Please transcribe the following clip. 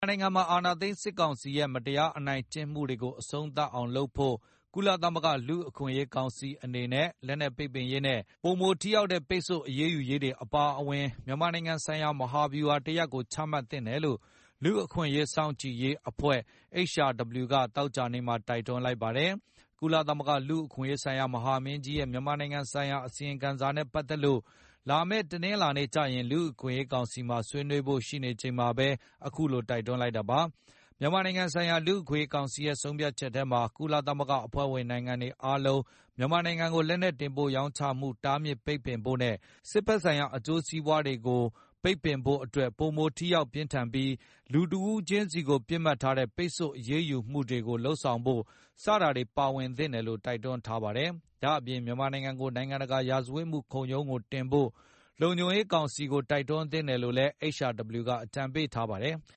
နိုင်ငံမှာအာဏာသိမ်းစစ်ကောင်စီရဲ့မတရားအနိုင်ကျင့်မှုတွေကိုအဆုံးသတ်အောင်လုပ်ဖို့ကုလသမဂ္ဂလူ့အခွင့်အရေးကောင်စီအနေနဲ့လက်နက်ပိတ်ပင်ရေးနဲ့ပိုမိုထိရောက်တဲ့ပိတ်ဆို့အရေးယူရေးတွေအပါအဝင်မြန်မာနိုင်ငံဆိုင်ရာမဟာဗျူဟာတရပ်ကိုချမှတ်သင့်တယ်လို့လူ့အခွင့်အရေးစောင့်ကြည့်ရေးအဖွဲ့ HRW ကသောကြာနေ့မှာတိုက်တွန်းလိုက်ပါတယ်။ကုလသမဂ္ဂလူ့အခွင့်အရေးဆိုင်ရာမဟာမင်းကြီးရဲ့မြန်မာနိုင်ငံဆိုင်ရာအစီရင်ခံစာနဲ့ပတ်သက်လို့လာမယ့်တနင်္လာနေ့ကျရင်လူ့အခွင့်အရေးကောင်စီမှာဆွေးနွေးဖို့ရှိနေချိန်မှာပဲအခုလိုတိုက်တွန်းလိုက်တာပါ။မြန်မာနိုင်ငံဆိုင်ရာလူ့အခွင့်အရေးကောင်စီရဲ့ဆုံးဖြတ်ချက်ထဲမှာကုလသမဂ္ဂအဖွဲ့ဝင်နိုင်ငံတွေအားလုံးမြန်မာနိုင်ငံကိုလက်နက်တင်ပို့ရောင်းချမှုတားမြစ်ပိတ်ပင်ဖို့နဲ့စစ်ဘက်ဆိုင်ရာအကျိုးစီးပွားတွေကိုပိတ်ပင်ဖို့အတွက်ပိုမိုထိရောက်ပြင်းထန်ပြီးလူတဦးချင်းစီကိုပြစ်မှတ်ထားတဲ့ပိတ်ဆို့အရေးယူမှုတွေကိုလှုံ့ဆော်ဖို့စတာတွေပါဝင်သင့်တယ်လို့တိုက်တွန်းထားပါတယ်။ဒါ့အပြင်မြန်မာနိုင်ငံကိုနိုင်ငံတကာရာဇဝတ်မှုခုံရုံးကိုတင်ဖို့လုံခြုံရေးကောင်စီကိုတိုက်တွန်းသင့်တယ်လို့လည်း HRW ကအကြံပေးထားပါတယ်။